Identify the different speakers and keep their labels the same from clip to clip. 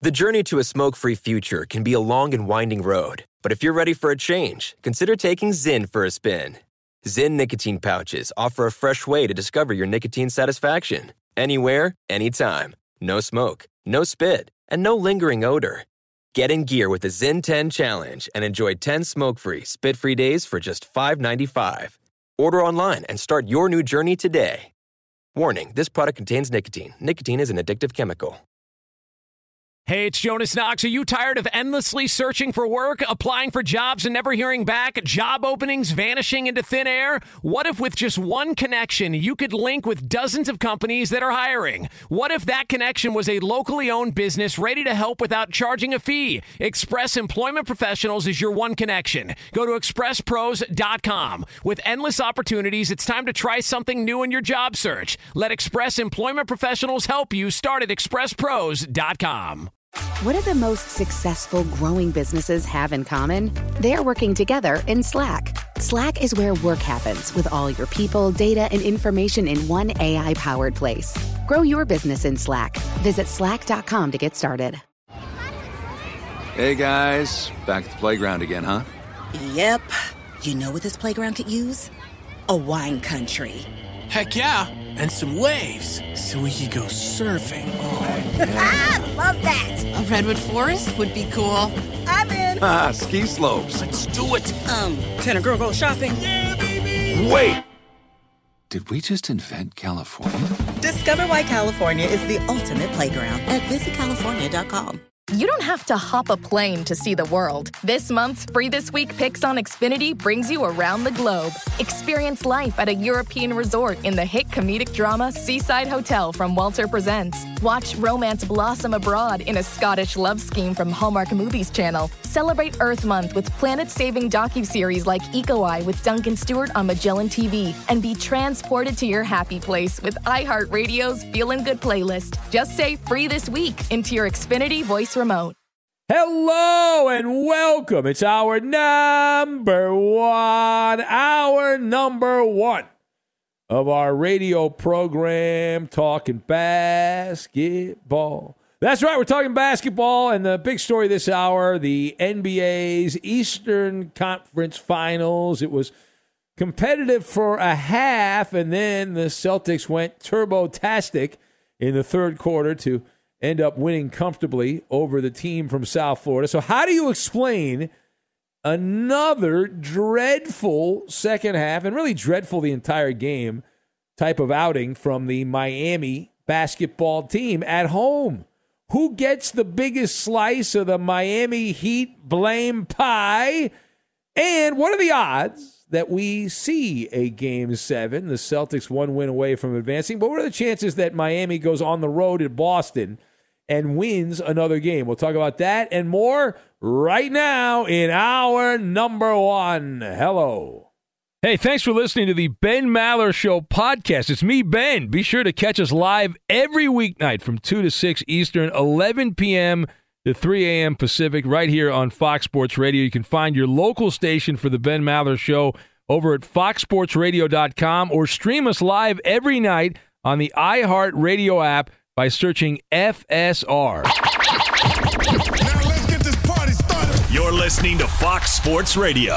Speaker 1: The journey to a smoke-free future can be a long and winding road, but if you're ready for a change, consider taking Zyn for a spin. Zyn nicotine pouches offer a fresh way to discover your nicotine satisfaction. Anywhere, anytime. No smoke, no spit, and no lingering odor. Get in gear with the Zyn 10 Challenge and enjoy 10 smoke-free, spit-free days for just $5.95. Order online and start your new journey today. Warning, this product contains nicotine. Nicotine is an addictive chemical.
Speaker 2: Hey, it's Jonas Knox. Are you tired of endlessly searching for work, applying for jobs and never hearing back, job openings vanishing into thin air? What if with just one connection, you could link with dozens of companies that are hiring? What if that connection was a locally owned business ready to help without charging a fee? Express Employment Professionals is your one connection. Go to expresspros.com. With endless opportunities, it's time to try something new in your job search. Let Express Employment Professionals help you. Start at expresspros.com.
Speaker 3: What do the most successful growing businesses have in common? They're working together in Slack. Slack is where work happens with all your people, data, and information in one AI-powered place. Grow your business in Slack. Visit slack.com to get started.
Speaker 4: Hey guys, back at the playground again, huh?
Speaker 5: Yep. You know what this playground could use? A wine country.
Speaker 6: Heck yeah, and some waves so we could go surfing. Oh,
Speaker 5: yeah. Love that.
Speaker 7: A redwood forest would be cool.
Speaker 5: I'm in.
Speaker 4: Ski slopes.
Speaker 6: Let's do it.
Speaker 5: Can a girl go shopping?
Speaker 6: Yeah, baby.
Speaker 4: Wait! Did we just invent California?
Speaker 5: Discover why California is the ultimate playground at visitcalifornia.com.
Speaker 8: You don't have to hop a plane to see the world. This month's Free This Week Picks on Xfinity brings you around the globe. Experience life at a European resort in the hit comedic drama Seaside Hotel from Walter Presents. Watch romance blossom abroad in a Scottish love scheme from Hallmark Movies Channel. Celebrate Earth Month with planet-saving docuseries like Eco Eye with Duncan Stewart on Magellan TV. And be transported to your happy place with iHeartRadio's Feelin' Good playlist. Just say Free This Week into your Xfinity voice remote.
Speaker 9: Hello and welcome. It's our number one of our radio program, talking basketball. That's right, we're talking basketball, and the big story this hour, the NBA's Eastern Conference Finals. It was competitive for a half, and then the Celtics went turbo-tastic in the third quarter to end up winning comfortably over the team from South Florida. So how do you explain another dreadful second half, and really dreadful the entire game, type of outing from the Miami basketball team at home? Who gets the biggest slice of the Miami Heat blame pie? And what are the odds that we see a Game 7, the Celtics one win away from advancing, but what are the chances that Miami goes on the road in Boston and wins another game? We'll talk about that and more right now in our number one. Hello.
Speaker 2: Hey, thanks for listening to the Ben Maller Show podcast. It's me, Ben. Be sure to catch us live every weeknight from 2 to 6 Eastern, 11 p.m. to 3 a.m. Pacific, right here on Fox Sports Radio. You can find your local station for the Ben Maller Show over at foxsportsradio.com, or stream us live every night on the iHeartRadio app by searching FSR.
Speaker 6: Now let's get this party started.
Speaker 10: You're listening to Fox Sports Radio.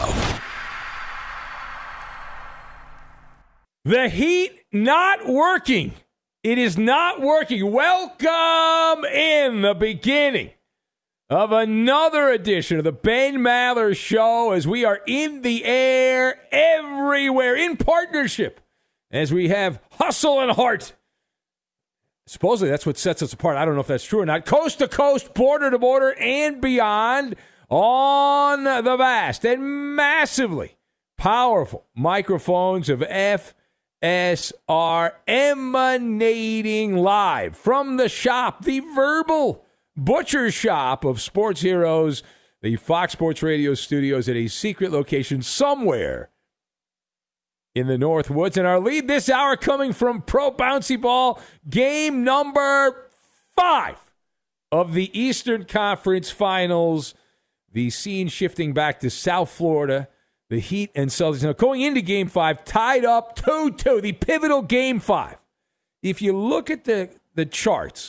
Speaker 9: The Heat not working. It is not working. Welcome in the beginning of another edition of the Ben Maller Show, as we are in the air everywhere in partnership, as we have hustle and heart. Supposedly that's what sets us apart. I don't know if that's true or not. Coast to coast, border to border, and beyond on the vast and massively powerful microphones of FSR, emanating live from the shop, the verbal butcher shop of sports heroes, the Fox Sports Radio studios at a secret location somewhere in the Northwoods. And our lead this hour coming from Pro Bouncy Ball, game number 5 of the Eastern Conference Finals. The scene shifting back to South Florida. The Heat and Celtics now going into game 5, tied up 2-2, the pivotal game 5. If you look at the charts,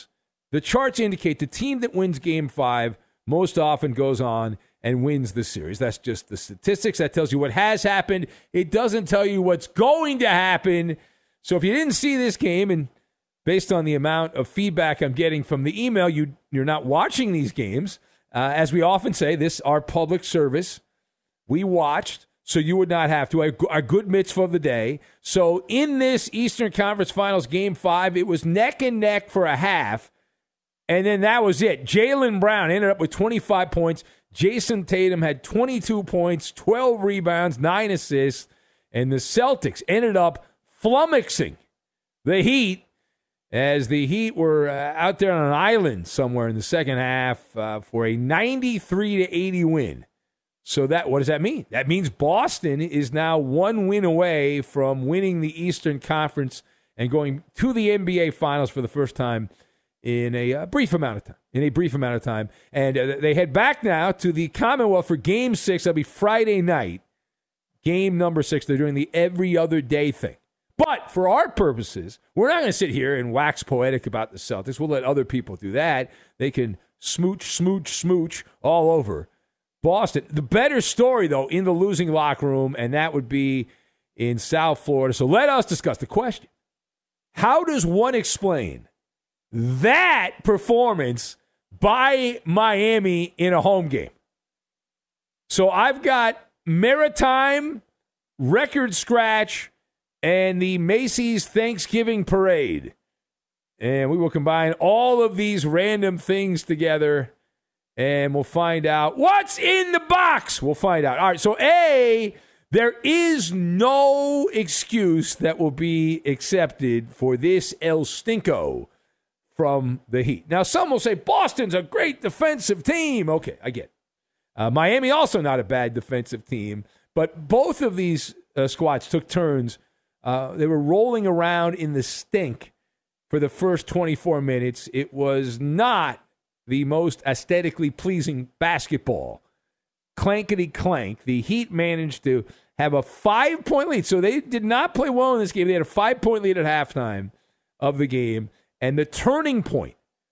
Speaker 9: The charts indicate the team that wins Game 5 most often goes on and wins the series. That's just the statistics. That tells you what has happened. It doesn't tell you what's going to happen. So if you didn't see this game, and based on the amount of feedback I'm getting from the email, you're not watching these games. As we often say, this our public service. We watched, so you would not have to. Our good mitzvah of the day. So in this Eastern Conference Finals Game 5, it was neck and neck for a half, and then that was it. Jaylen Brown ended up with 25 points. Jason Tatum had 22 points, 12 rebounds, 9 assists, and the Celtics ended up flummoxing the Heat as the Heat were out there on an island somewhere in the second half for a 93-80 win. So what does that mean? That means Boston is now 1 win away from winning the Eastern Conference and going to the NBA Finals for the first time in a brief amount of time. And they head back now to the Commonwealth for Game 6. That'll be Friday night, game number 6. They're doing the every other day thing. But for our purposes, we're not going to sit here and wax poetic about the Celtics. We'll let other people do that. They can smooch all over Boston. The better story, though, in the losing locker room, and that would be in South Florida. So let us discuss the question. How does one explain that performance by Miami in a home game? So I've got Maritime, record scratch, and the Macy's Thanksgiving Parade. And we will combine all of these random things together, and we'll find out what's in the box. We'll find out. All right, so A, there is no excuse that will be accepted for this El Stinko from the Heat. Now, some will say Boston's a great defensive team. Okay, I get it. Miami also not a bad defensive team, but both of these squads took turns. They were rolling around in the stink for the first 24 minutes. It was not the most aesthetically pleasing basketball. Clankety clank. The Heat managed to have a 5-point lead. So they did not play well in this game. They had a 5-point lead at halftime of the game. And the turning point,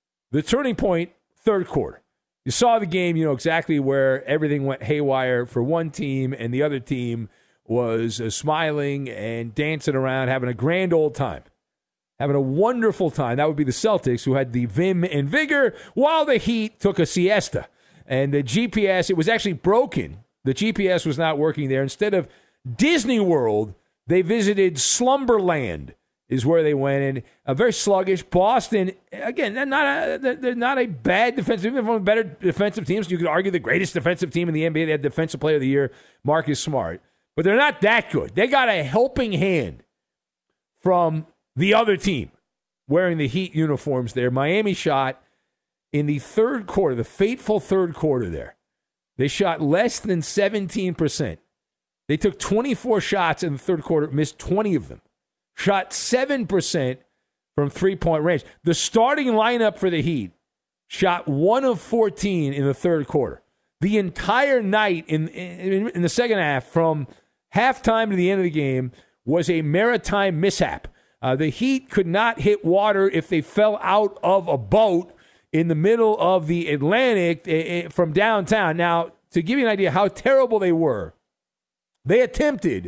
Speaker 9: third quarter. You saw the game, you know exactly where everything went haywire for one team, and the other team was smiling and dancing around, having a grand old time. Having a wonderful time. That would be the Celtics, who had the vim and vigor, while the Heat took a siesta. And the GPS, it was actually broken. The GPS was not working there. Instead of Disney World, they visited Slumberland, is where they went in. Very sluggish. Boston, again, they're not a bad defensive team. They're one of the better defensive teams. You could argue the greatest defensive team in the NBA. They had Defensive Player of the Year, Marcus Smart. But they're not that good. They got a helping hand from the other team wearing the Heat uniforms there. Miami shot in the third quarter, the fateful third quarter there. They shot less than 17%. They took 24 shots in the third quarter, missed 20 of them. Shot 7% from three-point range. The starting lineup for the Heat shot 1 of 14 in the third quarter. The entire night in the second half, from halftime to the end of the game, was a Maritime mishap. The Heat could not hit water if they fell out of a boat in the middle of the Atlantic from downtown. Now, to give you an idea how terrible they were, they attempted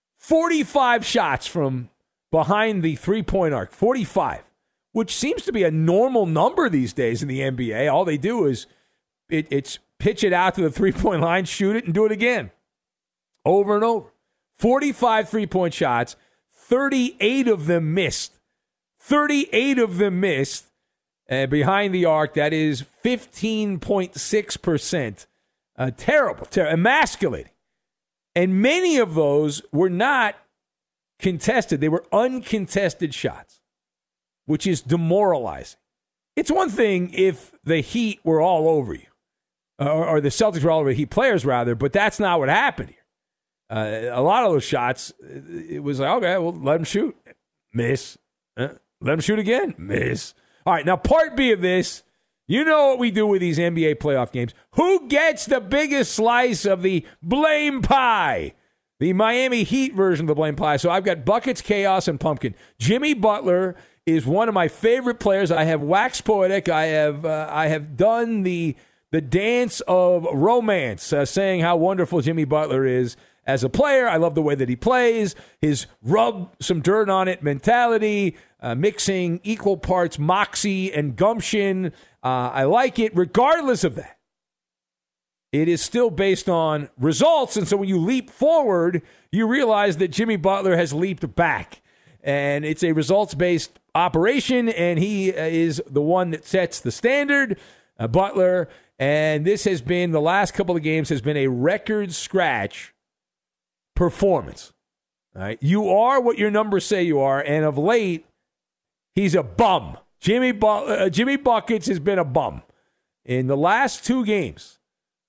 Speaker 9: 45 shots from behind the three-point arc, 45, which seems to be a normal number these days in the NBA. All they do is it's pitch it out to the three-point line, shoot it, and do it again over and over. 45 three-point shots, 38 of them missed. 38 of them missed. Behind the arc, that is 15.6%. Terrible, emasculating. And many of those were not contested. They were uncontested shots, which is demoralizing. It's one thing if the Heat were all over you, or the Celtics were all over the Heat players, rather, but that's not what happened here. A lot of those shots, it was like, okay, well, let them shoot. Miss. Let them shoot again. Miss. All right, now part B of this, you know what we do with these NBA playoff games. Who gets the biggest slice of the blame pie? The Miami Heat version of the blame pie. So I've got buckets, chaos, and pumpkin. Jimmy Butler is one of my favorite players. I have waxed poetic. I have done the dance of romance, saying how wonderful Jimmy Butler is as a player. I love the way that he plays, his rub some dirt on it mentality, mixing equal parts moxie and gumption. I like it. Regardless of that, it is still based on results. And so when you leap forward, you realize that Jimmy Butler has leaped back. And it's a results-based operation, and he is the one that sets the standard, Butler. And this has been, the last couple of games, has been a record scratch performance. All right? You are what your numbers say you are, and of late, he's a bum. Jimmy Buckets has been a bum. In the last two games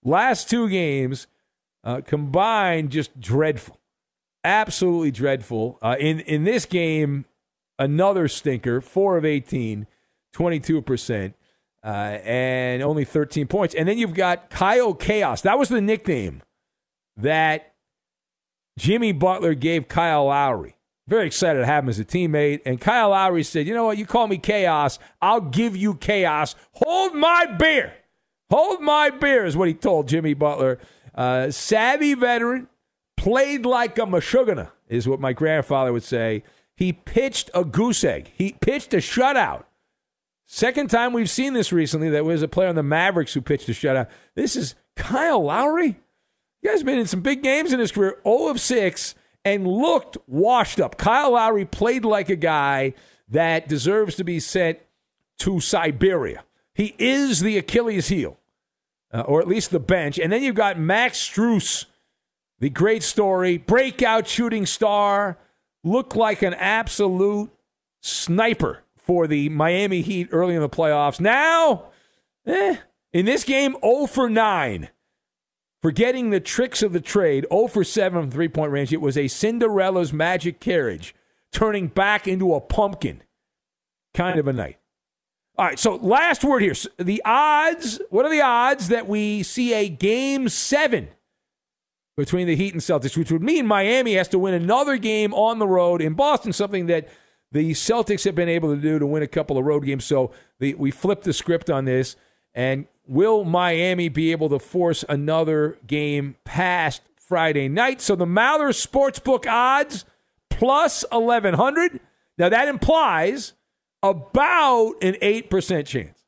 Speaker 9: combined, just dreadful. Absolutely dreadful. In this game, another stinker, 4 of 18, 22%, and only 13 points. And then you've got Kyle Chaos. That was the nickname that Jimmy Butler gave Kyle Lowry. Very excited to have him as a teammate. And Kyle Lowry said, you know what, you call me Chaos, I'll give you chaos. Hold my beer. Hold my beer is what he told Jimmy Butler. Savvy veteran. Played like a Meshuggah, is what my grandfather would say. He pitched a goose egg. He pitched a shutout. Second time we've seen this recently. There was a player on the Mavericks who pitched a shutout. This is Kyle Lowry. You guys been in some big games in his career. 0 of 6 and looked washed up. Kyle Lowry played like a guy that deserves to be sent to Siberia. He is the Achilles heel, or at least the bench. And then you've got Max Strus, the great story, breakout shooting star, looked like an absolute sniper for the Miami Heat early in the playoffs. Now, in this game, 0 for 9. Forgetting the tricks of the trade, 0 for 7 from three-point range. It was a Cinderella's magic carriage, turning back into a pumpkin kind of a night. All right, so last word here. The odds, what are the odds that we see a Game 7 between the Heat and Celtics, which would mean Miami has to win another game on the road in Boston, something that the Celtics have been able to do to win a couple of road games. So we flipped the script on this. And will Miami be able to force another game past Friday night? So the Maller Sportsbook odds plus 1,100. Now that implies about an 8% chance.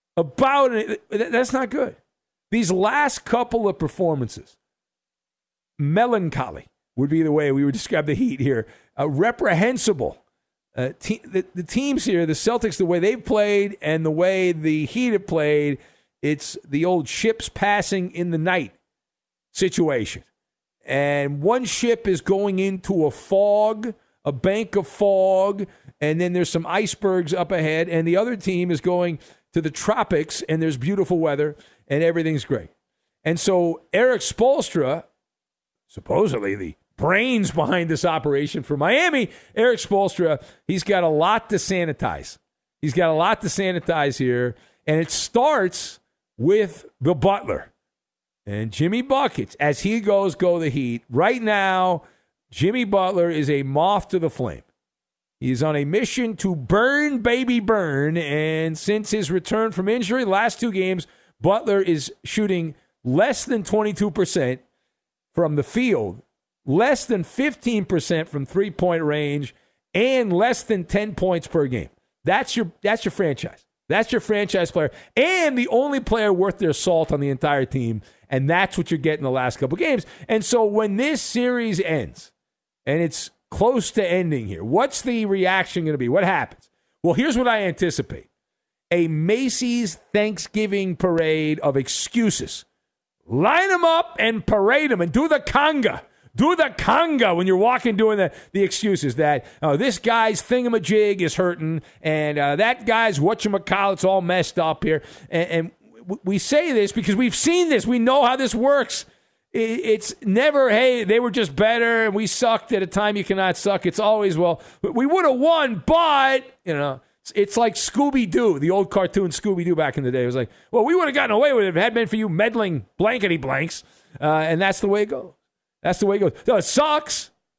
Speaker 9: That's not good. These last couple of performances, melancholy would be the way we would describe the Heat here. Reprehensible. The teams here, the Celtics, the way they've played and the way the Heat have played, it's the old ships passing in the night situation. And one ship is going into a fog, a bank of fog, and then there's some icebergs up ahead, and the other team is going to the tropics, and there's beautiful weather, and everything's great. And so Eric Spoelstra, supposedly the brains behind this operation for Miami, Eric Spoelstra, he's got a lot to sanitize. He's got a lot to sanitize here, and it starts with the Butler. And Jimmy Buckets, as he go the Heat. Right now, Jimmy Butler is a moth to the flame. He's on a mission to burn, baby, burn. And since his return from injury, last two games, Butler is shooting less than 22% from the field, less than 15% from three-point range, and less than 10 points per game. That's your franchise. That's your franchise player. And the only player worth their salt on the entire team. And that's what you're getting the last couple games. And so when this series ends, and it's close to ending here, what's the reaction going to be? What happens? Well, here's what I anticipate. A Macy's Thanksgiving parade of excuses. Line them up and parade them and do the conga. Do the conga when you're walking doing the excuses that this guy's thingamajig is hurting and that guy's whatchamacallit's all messed up here. And we say this because we've seen this. We know how this works. It's never, hey, they were just better and we sucked at a time you cannot suck. It's always, well, we would have won, but, it's like Scooby-Doo, the old cartoon Scooby-Doo back in the day. It was like, well, we would have gotten away with it if it had been for you meddling blankety blanks. And that's the way it goes. That's the way it goes. No, it sucks.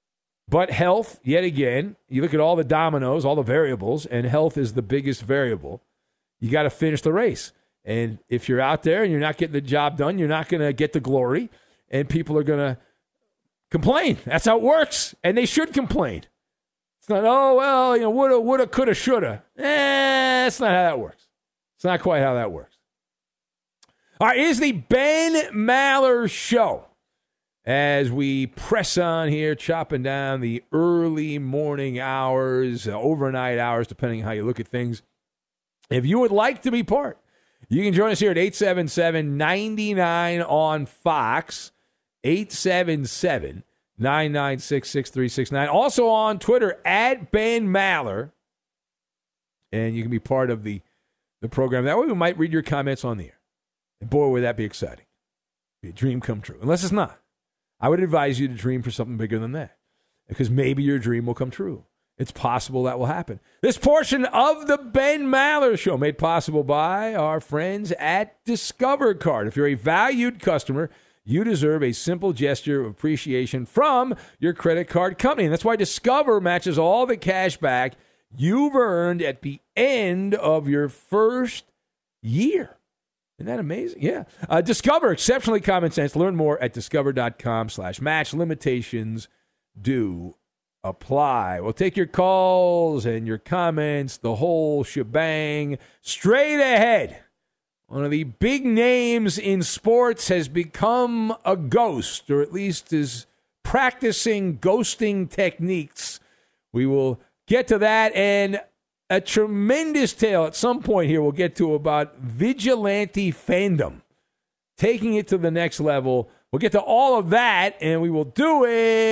Speaker 9: But health, yet again, you look at all the dominoes, all the variables, and health is the biggest variable. You got to finish the race. And if you're out there and you're not getting the job done, you're not going to get the glory, and people are going to complain. That's how it works, and they should complain. It's not, woulda, coulda, shoulda. That's not how that works. It's not quite how that works. All right, here's the Ben Maller Show. As we press on here, chopping down the early morning hours, overnight hours, depending on how you look at things. If you would like to be part, you can join us here at 877-99 on Fox, 877-996-6369. Also on Twitter, at Ben Maller. And you can be part of the program. That way we might read your comments on the air. And boy, would that be exciting. Be a dream come true. Unless it's not. I would advise you to dream for something bigger than that. Because maybe your dream will come true. It's possible that will happen. This portion of the Ben Maller Show made possible by our friends at Discover Card. If you're a valued customer, you deserve a simple gesture of appreciation from your credit card company. And that's why Discover matches all the cash back you've earned at the end of your first year. Isn't that amazing? Yeah. Discover, exceptionally common sense. Learn more at discover.com/match. Limitations do apply. We'll take your calls and your comments, the whole shebang. Straight ahead. One of the big names in sports has become a ghost, or at least is practicing ghosting techniques. We will get to that, and a tremendous tale at some point here we'll get to about vigilante fandom, taking it to the next level. We'll get to all of that, and we will do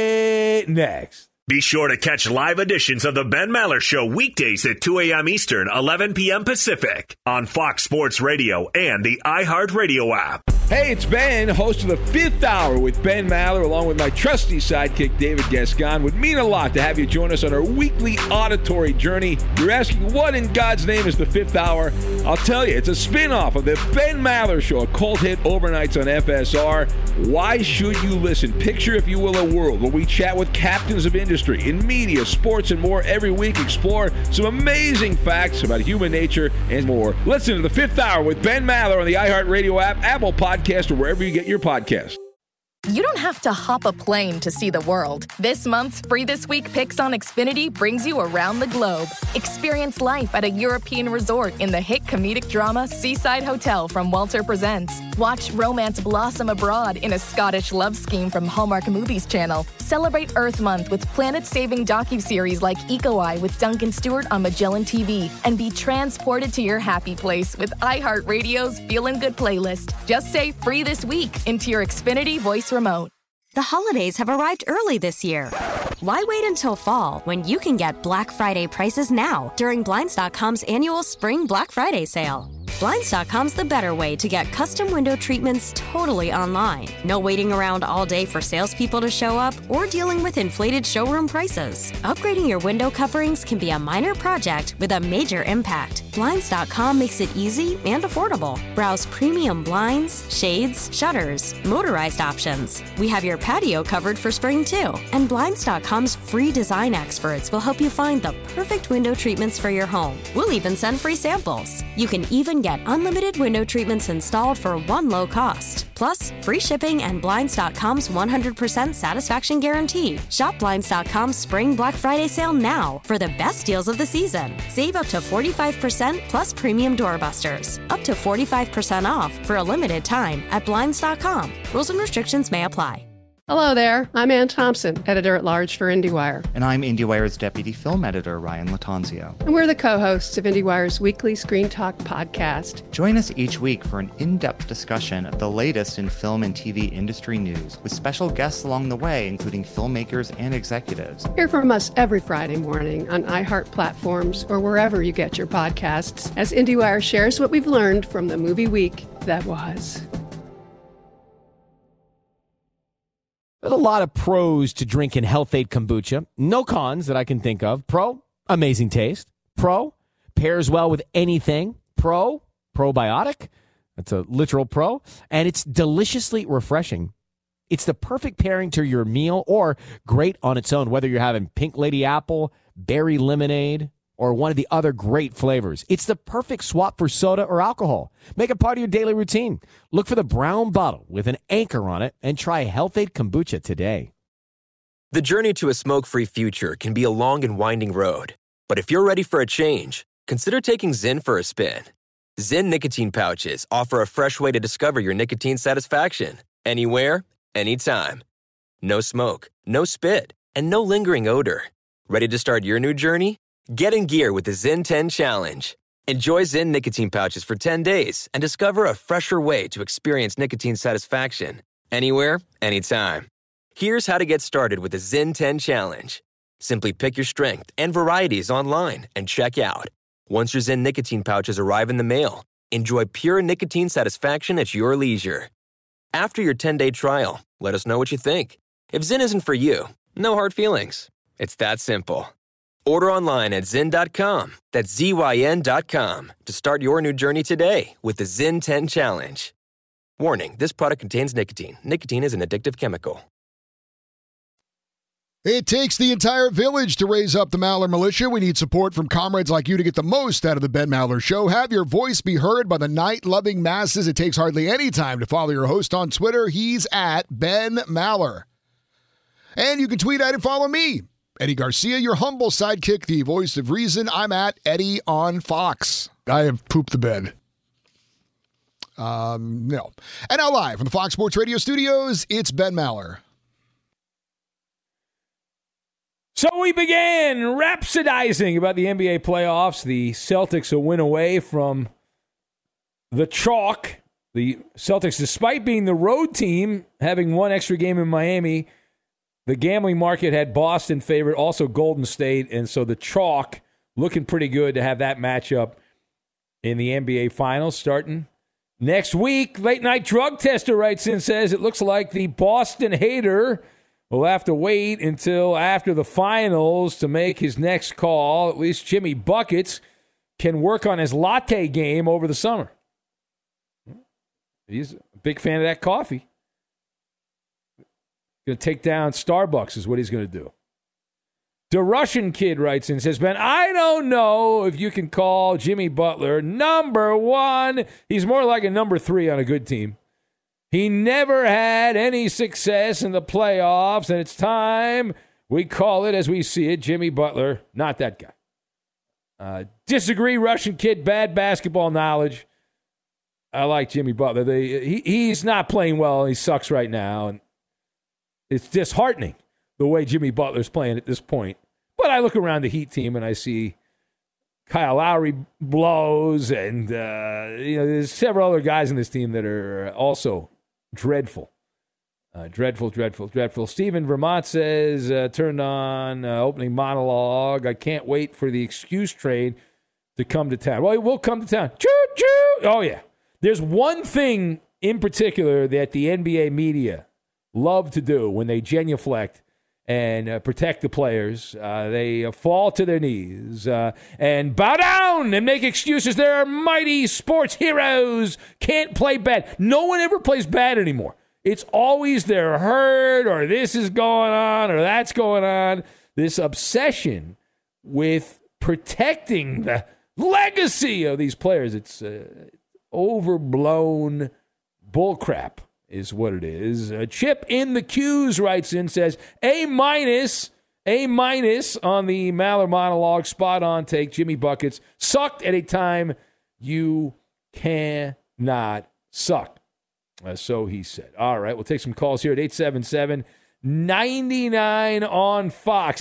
Speaker 9: it next.
Speaker 10: Be sure to catch live editions of the Ben Maller Show weekdays at 2 a.m. Eastern, 11 p.m. Pacific on Fox Sports Radio and the iHeartRadio app.
Speaker 9: Hey, it's Ben, host of the Fifth Hour with Ben Maller, along with my trusty sidekick, David Gascon. Would mean a lot to have you join us on our weekly auditory journey. You're asking, what in God's name is the Fifth Hour? I'll tell you, it's a spin-off of the Ben Maller Show, a cult hit overnights on FSR. Why should you listen? Picture, if you will, a world where we chat with captains of industry in media, sports, and more every week. Explore some amazing facts about human nature and more. Listen to the Fifth Hour with Ben Maller on the iHeartRadio app, Apple Podcast, or wherever you get your podcasts.
Speaker 8: You don't have to hop a plane to see the world. This month's Free This Week Picks on Xfinity brings you around the globe. Experience life at a European resort in the hit comedic drama Seaside Hotel from Walter Presents. Watch romance blossom abroad in a Scottish love scheme from Hallmark Movies Channel. Celebrate Earth Month with planet-saving docuseries like Eco Eye with Duncan Stewart on Magellan TV. And be transported to your happy place with iHeartRadio's Feelin' Good playlist. Just say Free This Week into your Xfinity voice remote.
Speaker 11: The holidays have arrived early this year. Why wait until fall when you can get Black Friday prices now during Blinds.com's annual Spring Black Friday sale? Blinds.com's the better way to get custom window treatments totally online. No waiting around all day for salespeople to show up or dealing with inflated showroom prices. Upgrading your window coverings can be a minor project with a major impact. Blinds.com makes it easy and affordable. Browse premium blinds, shades, shutters, motorized options. We have your patio covered for spring too. And Blinds.com's free design experts will help you find the perfect window treatments for your home. We'll even send free samples. You can even get unlimited window treatments installed for one low cost. Plus, free shipping and Blinds.com's 100% satisfaction guarantee. Shop Blinds.com's Spring Black Friday sale now for the best deals of the season. Save up to 45% plus premium doorbusters. Up to 45% off for a limited time at Blinds.com. Rules and restrictions may apply.
Speaker 12: Hello there, I'm Ann Thompson, editor-at-large for IndieWire.
Speaker 13: And I'm IndieWire's deputy film editor, Ryan Latanzio.
Speaker 12: And we're the co-hosts of IndieWire's weekly Screen Talk podcast.
Speaker 13: Join us each week for an in-depth discussion of the latest in film and TV industry news, with special guests along the way, including filmmakers and executives.
Speaker 12: Hear from us every Friday morning on iHeart platforms or wherever you get your podcasts, as IndieWire shares what we've learned from the movie week that was.
Speaker 2: There's a lot of pros to drinking Health-Ade kombucha. No cons that I can think of. Pro, amazing taste. Pro, pairs well with anything. Pro, probiotic. That's a literal pro. And it's deliciously refreshing.
Speaker 14: It's the perfect pairing to your meal or great on its own, whether you're having Pink Lady Apple, Berry Lemonade, or one of the other great flavors. It's the perfect swap for soda or alcohol. Make it part of your daily routine. Look for the brown bottle with an anchor on it and try Health-Ade Kombucha today.
Speaker 1: The journey to a smoke-free future can be a long and winding road. But if you're ready for a change, consider taking Zyn for a spin. Zyn nicotine pouches offer a fresh way to discover your nicotine satisfaction. Anywhere, anytime. No smoke, no spit, and no lingering odor. Ready to start your new journey? Get in gear with the Zyn 10 Challenge. Enjoy Zyn nicotine pouches for 10 days and discover a fresher way to experience nicotine satisfaction. Anywhere, anytime. Here's how to get started with the Zyn 10 Challenge. Simply pick your strength and varieties online and check out. Once your Zyn nicotine pouches arrive in the mail, enjoy pure nicotine satisfaction at your leisure. After your 10-day trial, let us know what you think. If Zyn isn't for you, no hard feelings. It's that simple. Order online at Zyn.com, that's ZYN.com, to start your new journey today with the Zyn 10 Challenge. Warning, this product contains nicotine. Nicotine is an addictive chemical.
Speaker 15: It takes the entire village to raise up the Maller Militia. We need support from comrades like you to get the most out of the Ben Maller Show. Have your voice be heard by the night-loving masses. It takes hardly any time to follow your host on Twitter. He's at Ben Maller. And you can tweet at and follow me, Eddie Garcia, your humble sidekick, the voice of reason. I'm at Eddie on Fox. I have pooped the bed. No. And now live from the Fox Sports Radio studios, it's Ben Maller.
Speaker 9: So we began rhapsodizing about the NBA playoffs. The Celtics a win away from the chalk. The Celtics, despite being the road team, having one extra game in Miami, the gambling market had Boston favored, also Golden State, and so the chalk looking pretty good to have that matchup in the NBA Finals starting next week. Late Night Drug Tester writes in, says it looks like the Boston hater will have to wait until after the finals to make his next call. At least Jimmy Buckets can work on his latte game over the summer. He's a big fan of that coffee. Going to take down Starbucks is what he's going to do. The Russian kid writes in, says, Ben, I don't know if you can call Jimmy Butler number one. He's more like a number three on a good team. He never had any success in the playoffs, and it's time we call it as we see it. Jimmy Butler, not that guy. Disagree, Russian kid, bad basketball knowledge. I like Jimmy Butler. He's not playing well. He sucks right now, and it's disheartening the way Jimmy Butler's playing at this point. But I look around the Heat team, and I see Kyle Lowry blows, and there's several other guys in this team that are also dreadful. Dreadful. Stephen Vermont says, turned on opening monologue. I can't wait for the excuse train to come to town. Well, it will come to town. Choo-choo! Oh, yeah. There's one thing in particular that the NBA media love to do when they genuflect and protect the players. They fall to their knees and bow down and make excuses. They're mighty sports heroes. Can't play bad. No one ever plays bad anymore. It's always they're hurt or this is going on or that's going on. This obsession with protecting the legacy of these players. It's overblown bullcrap is what it is. Chip in the Q's writes in, says, A- on the Maller monologue, spot on take. Jimmy Buckets sucked at a time you cannot suck. So he said. All right, we'll take some calls here at 877-99 on Fox.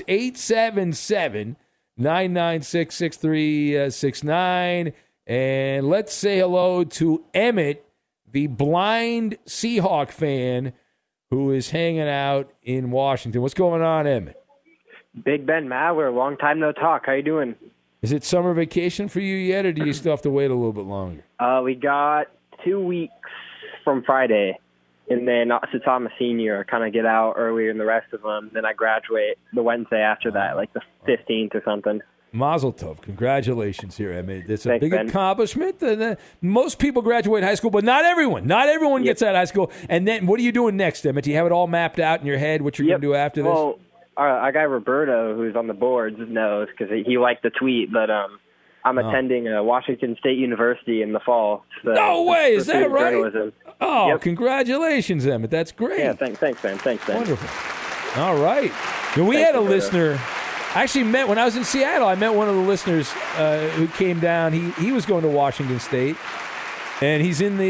Speaker 9: 877-996-6369. And let's say hello to Emmett, the blind Seahawk fan who is hanging out in Washington. What's going on, Emmett?
Speaker 16: Big Ben Maller, long time no talk. How you doing?
Speaker 9: Is it summer vacation for you yet, or do you still have to wait a little bit longer?
Speaker 16: We got 2 weeks from Friday, and then since I'm a senior, I kind of get out earlier than the rest of them. Then I graduate the Wednesday after that, like the 15th or something.
Speaker 9: Mazel tov. Congratulations here, Emmett. It's a
Speaker 16: Thanks,
Speaker 9: big
Speaker 16: Ben.
Speaker 9: accomplishment. Most people graduate high school, but not everyone. Not everyone gets out of high school. And then what are you doing next, Emmett? Do you have it all mapped out in your head, what you're going to do after this?
Speaker 16: Well, our guy Roberto, who's on the boards, knows because he liked the tweet, but I'm attending Washington State University in the fall. So
Speaker 9: No way, is that right?
Speaker 16: journalism.
Speaker 9: Oh, Congratulations, Emmett. That's great.
Speaker 16: Yeah, thanks, Ben. Thanks, Ben.
Speaker 9: Wonderful. All right. We
Speaker 16: Thanks,
Speaker 9: had a
Speaker 16: Roberto.
Speaker 9: listener. I actually met, when I was in Seattle, I met one of the listeners who came down. He was going to Washington State, and he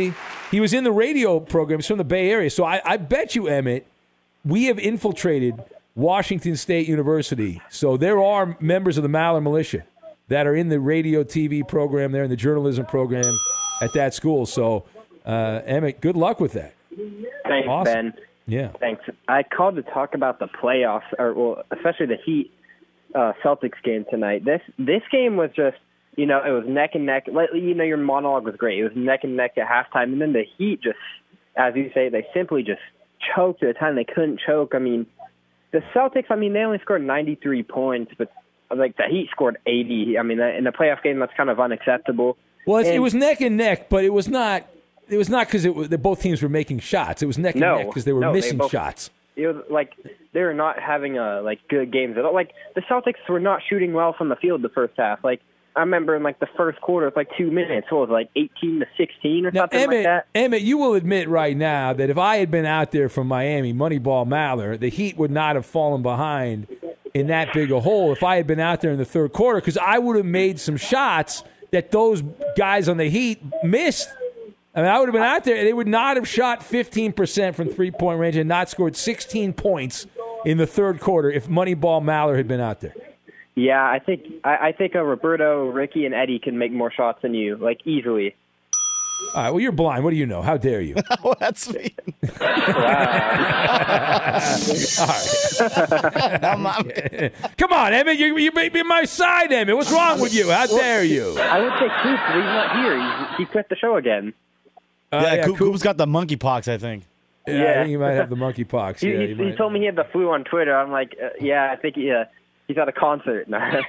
Speaker 9: was in the radio program. He's from the Bay Area. So I bet you, Emmett, we have infiltrated Washington State University. So there are members of the Maller Militia that are in the radio TV program there, in the journalism program at that school. So, Emmett, good luck with that.
Speaker 16: Thanks,
Speaker 9: Awesome.
Speaker 16: Ben.
Speaker 9: Yeah.
Speaker 16: Thanks. I called to talk about the playoffs, especially the Heat Celtics game tonight. This game was just, it was neck and neck. Your monologue was great. It was neck and neck at halftime, and then the Heat just, as you say, they simply just choked at a time they couldn't choke. I mean, the Celtics, they only scored 93 points, but the Heat scored 80. I mean, in a playoff game, that's kind of unacceptable.
Speaker 9: Well, it was neck and neck, but it was not. It was not because both teams were making shots. It was neck and neck because they were missing shots.
Speaker 16: It was they were not having good games at all. The Celtics were not shooting well from the field the first half. I remember in the first quarter, it's 2 minutes. What was it, 18-16 or something like that?
Speaker 9: Emmett, you will admit right now that if I had been out there from Miami, Moneyball Maller, the Heat would not have fallen behind in that big a hole if I had been out there in the third quarter, because I would have made some shots that those guys on the Heat missed. I would have been out there, and they would not have shot 15% from three-point range and not scored 16 points in the third quarter if Moneyball Maller had been out there.
Speaker 16: Yeah, I think Roberto, Ricky, and Eddie can make more shots than you, easily.
Speaker 9: All right, well, you're blind. What do you know? How dare you?
Speaker 17: Well, that's me.
Speaker 9: All right. Come on, Emmett. You may be on my side, Emmett. What's wrong with you? How dare you?
Speaker 16: I would say Coop, but he's not here. He quit the show again.
Speaker 17: Coop's got the monkeypox, I think.
Speaker 9: Yeah, I think he might have the monkeypox.
Speaker 16: He told me he had the flu on Twitter. I'm like, I think he's at a concert.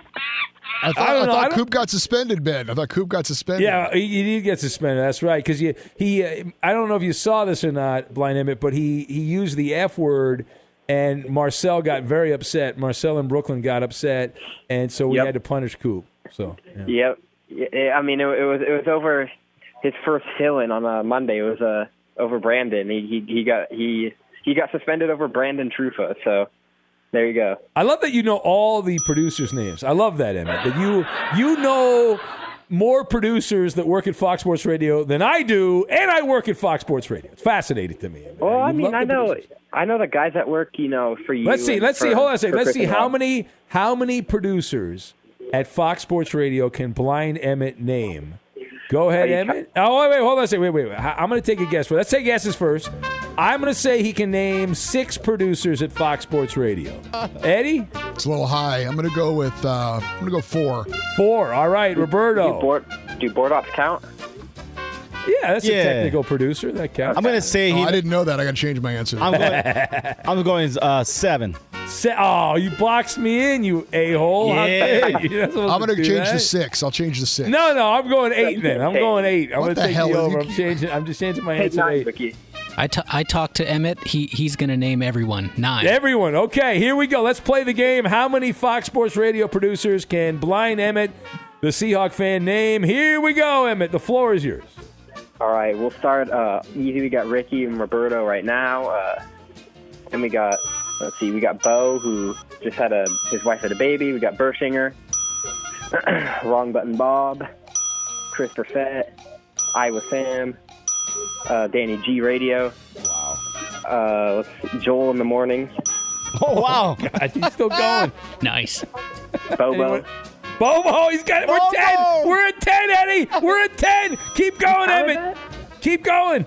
Speaker 15: I thought Coop got suspended, Ben. I thought Coop got suspended.
Speaker 9: Yeah, he did get suspended. That's right. Because he I don't know if you saw this or not, Blind Emmett, but he used the F word, and Marcel got very upset. Marcel in Brooklyn got upset, and so we had to punish Coop. So. Yeah.
Speaker 16: Yep. I mean, it was over his first fill-in on Monday. It was over Brandon. He got suspended over Brandon Trufa. So. There you go.
Speaker 9: I love that you know all the producers' names. I love that, Emmett. That you know more producers that work at Fox Sports Radio than I do, and I work at Fox Sports Radio. It's fascinating to me. Emmett.
Speaker 16: Well, I know the guys that work, for you.
Speaker 9: Let's see. Hold on a second. Let's see how many producers at Fox Sports Radio can Blind Emmett name. Go ahead, Emmett. Oh, wait, hold on a second. Wait. I'm going to take a guess. Let's take guesses first. I'm going to say he can name 6 producers at Fox Sports Radio. Eddie?
Speaker 15: It's a little high. I'm going to go with 4.
Speaker 9: 4. All right, Roberto.
Speaker 16: Do board ops count?
Speaker 9: Yeah, that's a technical producer. That counts.
Speaker 17: I'm going to say
Speaker 15: I didn't know that. I got to change my answer.
Speaker 17: I'm going 7.
Speaker 9: Oh, you boxed me in, you a-hole.
Speaker 17: Yeah.
Speaker 15: I'm going to change to 6. I'll change to 6.
Speaker 9: No, I'm going 8 then. I'm going 8. I'm going to take you over. I'm just changing my answer to 8.
Speaker 18: I talked to Emmett. He's going to name everyone. 9.
Speaker 9: Everyone. Okay, here we go. Let's play the game. How many Fox Sports Radio producers can Blind Emmett, the Seahawk fan, name? Here we go, Emmett. The floor is yours.
Speaker 16: All right, we'll start easy. We got Ricky and Roberto right now. And we got, we got Bo, who just had his wife had a baby. We got Bershinger, Wrong Button Bob, Chris Perfett, Iowa Sam, Danny G Radio. Wow. Joel in the mornings.
Speaker 17: Oh, wow.
Speaker 9: God, he's still going.
Speaker 18: Nice.
Speaker 16: Bobo.
Speaker 9: Bobo, he's got it. We're 10. We're at 10, Eddie. We're at 10. Keep going, Emmett. Keep going.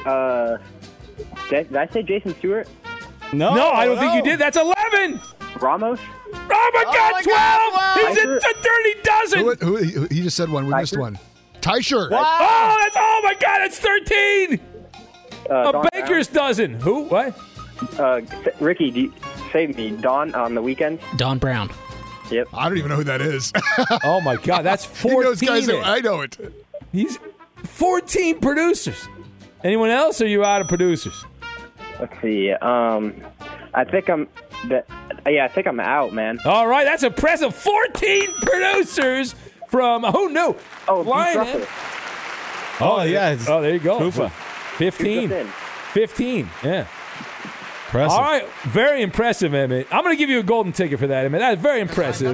Speaker 16: Did I say Jason Stewart?
Speaker 9: No, I don't think you did. That's 11.
Speaker 16: Ramos?
Speaker 9: Oh, my God, 12. He's at a dirty dozen.
Speaker 15: He just said one. We missed one. Tyshirt.
Speaker 9: Wow. Oh, my God, that's 13. A baker's dozen. Who? What?
Speaker 16: Ricky, save me. Don on the weekends?
Speaker 18: Don Brown.
Speaker 16: Yep.
Speaker 15: I don't even know who that is.
Speaker 9: Oh, my God. That's 14.
Speaker 15: Those guys, I know it.
Speaker 9: He's 14 producers. Anyone else, or are you out of producers?
Speaker 16: Let's see. I think I'm out, man.
Speaker 9: All right, that's impressive. 14 producers from who knew?
Speaker 16: Oh,
Speaker 9: Lion.
Speaker 17: Oh, yeah.
Speaker 9: Oh, there you go.
Speaker 17: Kufa.
Speaker 9: 15. 15. Yeah.
Speaker 17: Impressive.
Speaker 9: All right, very impressive, Emmett. I'm going to give you a golden ticket for that, Emmett. That's very impressive.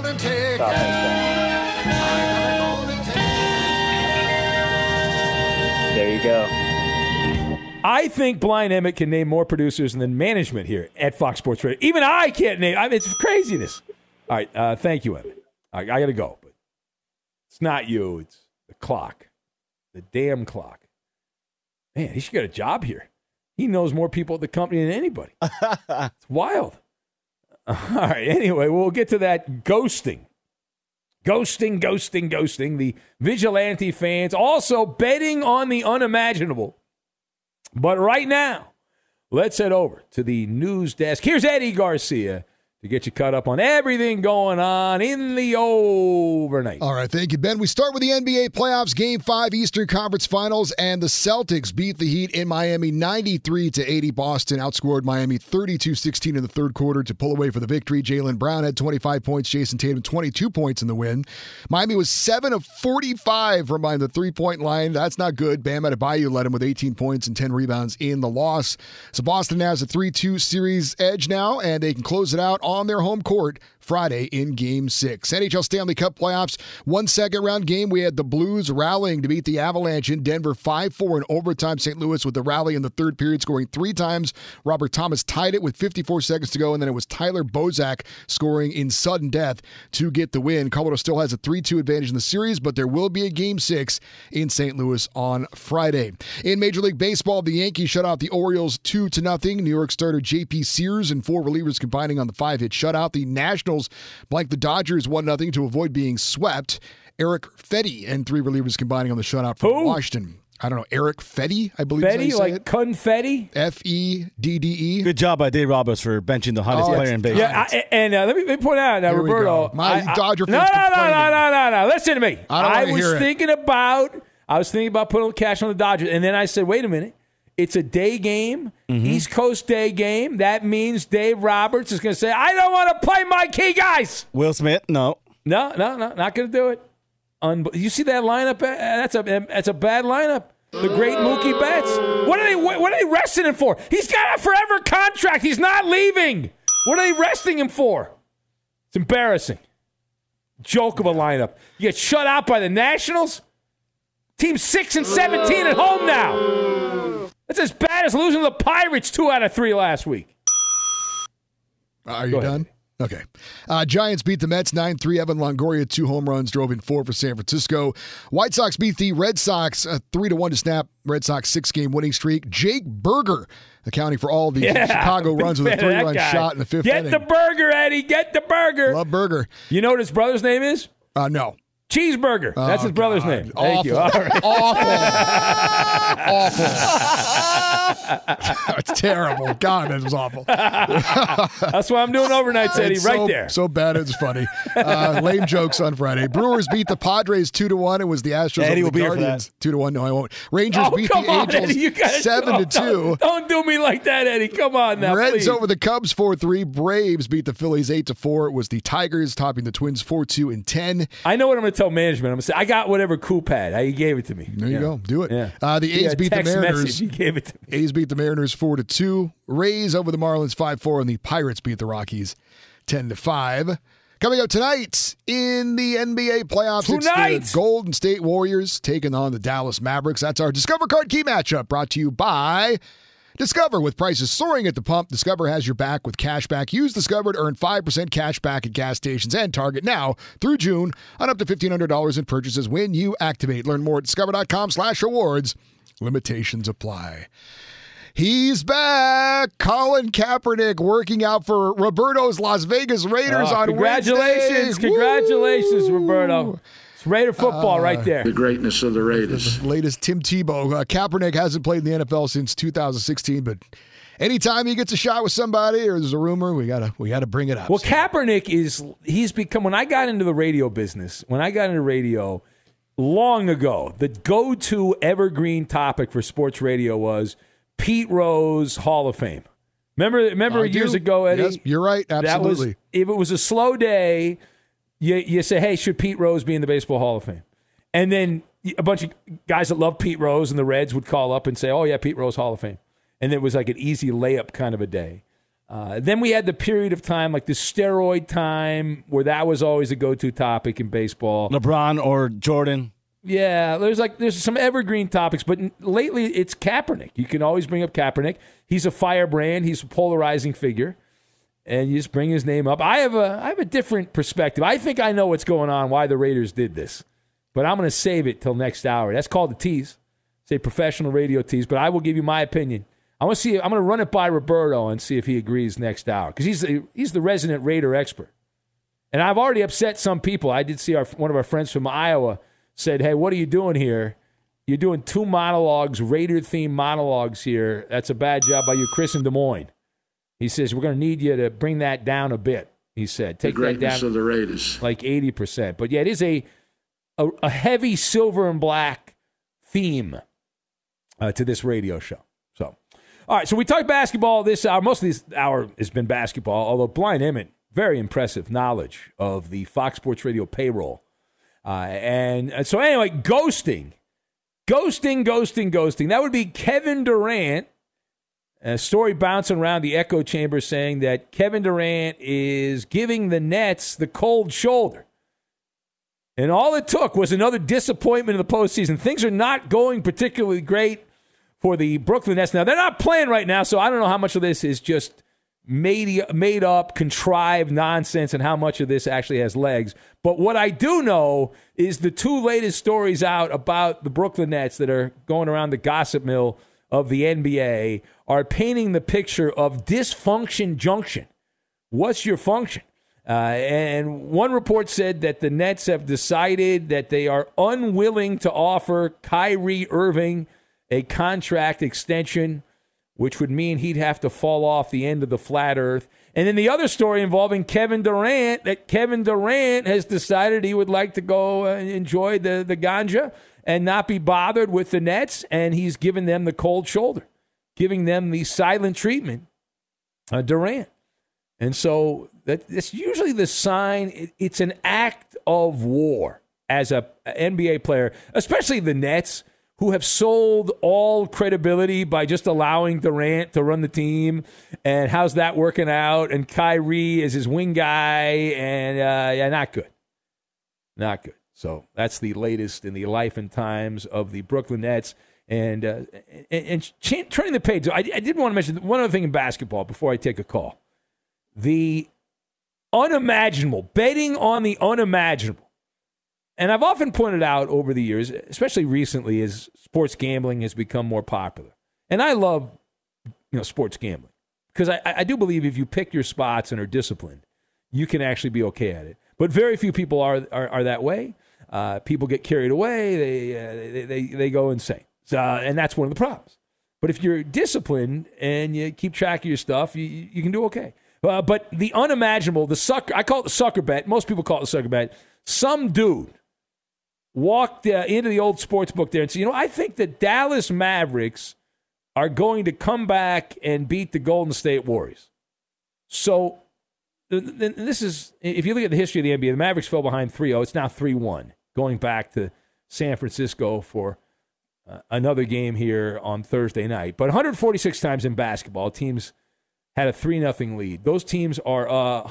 Speaker 16: There you go.
Speaker 9: I think Blind Emmett can name more producers than management here at Fox Sports Radio. Even I can't name. I mean, it's craziness. All right, thank you, Emmett. I got to go. But it's not you. It's the clock. The damn clock. Man, he should get a job here. He knows more people at the company than anybody. It's wild. All right, anyway, we'll get to that ghosting. Ghosting. The vigilante fans also betting on the unimaginable. But right now, let's head over to the news desk. Here's Eddie Garcia to get you caught up on everything going on in the overnight.
Speaker 15: All right, thank you, Ben. We start with the NBA playoffs, Game 5 Eastern Conference Finals, and the Celtics beat the Heat in Miami 93-80. Boston outscored Miami 32-16 in the third quarter to pull away for the victory. Jaylen Brown had 25 points, Jason Tatum 22 points in the win. Miami was 7 of 45 from behind the three-point line. That's not good. Bam Adebayo led him with 18 points and 10 rebounds in the loss. So Boston has a 3-2 series edge now, and they can close it out on their home court Friday in Game 6. NHL Stanley Cup playoffs, 1 second-round game. We had the Blues rallying to beat the Avalanche in Denver 5-4 in overtime. St. Louis with the rally in the third period, scoring 3 times. Robert Thomas tied it with 54 seconds to go, and then it was Tyler Bozak scoring in sudden death to get the win. Colorado still has a 3-2 advantage in the series, but there will be a Game 6 in St. Louis on Friday. In Major League Baseball, the Yankees shut out the Orioles 2-0. New York starter J.P. Sears and 4 relievers combining on the 5-hit shutout. The Nationals blanked the Dodgers 1-0 to avoid being swept. Eric Fedde and 3 relievers combining on the shutout for Washington. I don't know, Eric Fedde, I believe.
Speaker 9: Fedde, like confetti?
Speaker 15: F-E-D-D-E.
Speaker 17: Good job by Dave Roberts for benching the hottest player in baseball.
Speaker 9: Yeah, and let me point out now, Roberto.
Speaker 15: My Dodger
Speaker 9: No. Listen to me. I was thinking about putting a little cash on the Dodgers, and then I said, wait a minute. It's a day game, East Coast day game. That means Dave Roberts is going to say, I don't want to play my key guys.
Speaker 17: Will Smith, no.
Speaker 9: No, not going to do it. You see that lineup? That's a bad lineup. The great Mookie Betts. What are they resting him for? He's got a forever contract. He's not leaving. What are they resting him for? It's embarrassing. Joke of a lineup. You get shut out by the Nationals. Team 6-17 at home now. That's as bad as losing to the Pirates 2 out of 3 last week.
Speaker 15: Are you done? Okay. Giants beat the Mets 9-3. Evan Longoria, 2 home runs, drove in 4 for San Francisco. White Sox beat the Red Sox 3-1 to snap Red Sox 6-game winning streak. Jake Berger accounting for all the Chicago runs with a 3-run shot in the 5th inning.
Speaker 9: Get the burger, Eddie. Get the burger.
Speaker 15: Love Berger.
Speaker 9: You know what his brother's name is?
Speaker 15: No.
Speaker 9: Cheeseburger. That's his brother's name. Thank you.
Speaker 15: All
Speaker 9: right.
Speaker 15: Awful. It's terrible. God, that was awful.
Speaker 9: That's why I'm doing overnights, Eddie, right there.
Speaker 15: So bad it's funny. Lame jokes on Friday. Brewers beat the Padres 2-1. It was the Astros
Speaker 17: Eddie
Speaker 15: over the Guardians 2-1. No, I won't. Rangers beat the Angels 7-2.
Speaker 9: Don't do me like that, Eddie. Come on now,
Speaker 15: Reds
Speaker 9: please.
Speaker 15: over the Cubs 4-3. Braves beat the Phillies 8-4. It was the Tigers topping the Twins 4-2-10.
Speaker 9: I know what I'm going to tell management. I'm going to say, I got whatever Coop had. He gave it to me.
Speaker 15: There you go. Do it.
Speaker 9: Yeah.
Speaker 15: The A's beat the Mariners.
Speaker 9: He gave it to me.
Speaker 15: A's beat the Mariners 4-2. Rays over the Marlins 5-4, and the Pirates beat the Rockies 10-5. Coming up tonight in the NBA playoffs, it's the Golden State Warriors taking on the Dallas Mavericks. That's our Discover Card Key matchup, brought to you by Discover. With prices soaring at the pump, Discover has your back with cash back. Use Discover to earn 5% cash back at gas stations and Target now through June on up to $1,500 in purchases when you activate. Learn more at discover.com/rewards. Limitations apply. He's back. Colin Kaepernick working out for Roberto's Las Vegas Raiders on
Speaker 9: congratulations.
Speaker 15: Wednesday.
Speaker 9: Congratulations, Roberto. It's Raider football right there.
Speaker 19: The greatness of the Raiders.
Speaker 15: The latest Tim Tebow. Kaepernick hasn't played in the NFL since 2016, but anytime he gets a shot with somebody or there's a rumor, we gotta bring it up.
Speaker 9: Well, Kaepernick he's become, when I got into the radio business, long ago, the go-to evergreen topic for sports radio was Pete Rose Hall of Fame. Remember years ago, Eddie?
Speaker 15: Yes, you're right. Absolutely.
Speaker 9: If it was a slow day, you say, hey, should Pete Rose be in the Baseball Hall of Fame? And then a bunch of guys that love Pete Rose and the Reds would call up and say, oh, yeah, Pete Rose Hall of Fame. And it was like an easy layup kind of a day. Then we had the period of time, like the steroid time, where that was always a go-to topic in baseball.
Speaker 17: LeBron or Jordan.
Speaker 9: Yeah, there's some evergreen topics, but lately it's Kaepernick. You can always bring up Kaepernick. He's a firebrand. He's a polarizing figure, and you just bring his name up. I have a different perspective. I think I know what's going on, why the Raiders did this, but I'm going to save it till next hour. That's called the tease. It's a professional radio tease, but I will give you my opinion. I'm going to run it by Roberto and see if he agrees next hour, because he's the resident Raider expert, and I've already upset some people. I did see one of our friends from Iowa said, hey, what are you doing here? You're doing 2 monologues, Raider-themed monologues here. That's a bad job by you, Chris in Des Moines. He says, we're going to need you to bring that down a bit, he said. Take that down
Speaker 19: of the Raiders.
Speaker 9: Like 80%. But, yeah, it is a heavy silver and black theme to this radio show. So, all right, so we talked basketball this hour. Most of this hour has been basketball, although Blind Emmett, very impressive knowledge of the Fox Sports Radio payroll. And so anyway, ghosting. That would be Kevin Durant. A story bouncing around the echo chamber saying that Kevin Durant is giving the Nets the cold shoulder. And all it took was another disappointment in the postseason. Things are not going particularly great for the Brooklyn Nets. Now, they're not playing right now, so I don't know how much of this is just made up, contrived nonsense and how much of this actually has legs. But what I do know is the 2 latest stories out about the Brooklyn Nets that are going around the gossip mill of the NBA are painting the picture of dysfunction junction. What's your function? And one report said that the Nets have decided that they are unwilling to offer Kyrie Irving a contract extension, which would mean he'd have to fall off the end of the flat earth. And then the other story involving Kevin Durant, that Kevin Durant has decided he would like to go enjoy the ganja and not be bothered with the Nets, and he's given them the cold shoulder, giving them the silent treatment, Durant. And so that's usually the sign. It's an act of war as a NBA player, especially the Nets, who have sold all credibility by just allowing Durant to run the team. And how's that working out? And Kyrie is his wing guy. And not good. Not good. So that's the latest in the life and times of the Brooklyn Nets. And turning the page, I did want to mention one other thing in basketball before I take a call. The unimaginable, betting on the unimaginable. And I've often pointed out over the years, especially recently, as sports gambling has become more popular. And I love, sports gambling because I do believe if you pick your spots and are disciplined, you can actually be okay at it. But very few people are that way. People get carried away. They go insane. And that's one of the problems. But if you're disciplined and you keep track of your stuff, you can do okay. But the unimaginable, the sucker, I call it the sucker bet. Most people call it the sucker bet. Some dude walked into the old sports book there and said, I think the Dallas Mavericks are going to come back and beat the Golden State Warriors. So this is, if you look at the history of the NBA, the Mavericks fell behind 3-0. It's now 3-1, going back to San Francisco for another game here on Thursday night. But 146 times in basketball, teams had a 3-0 lead. Those teams are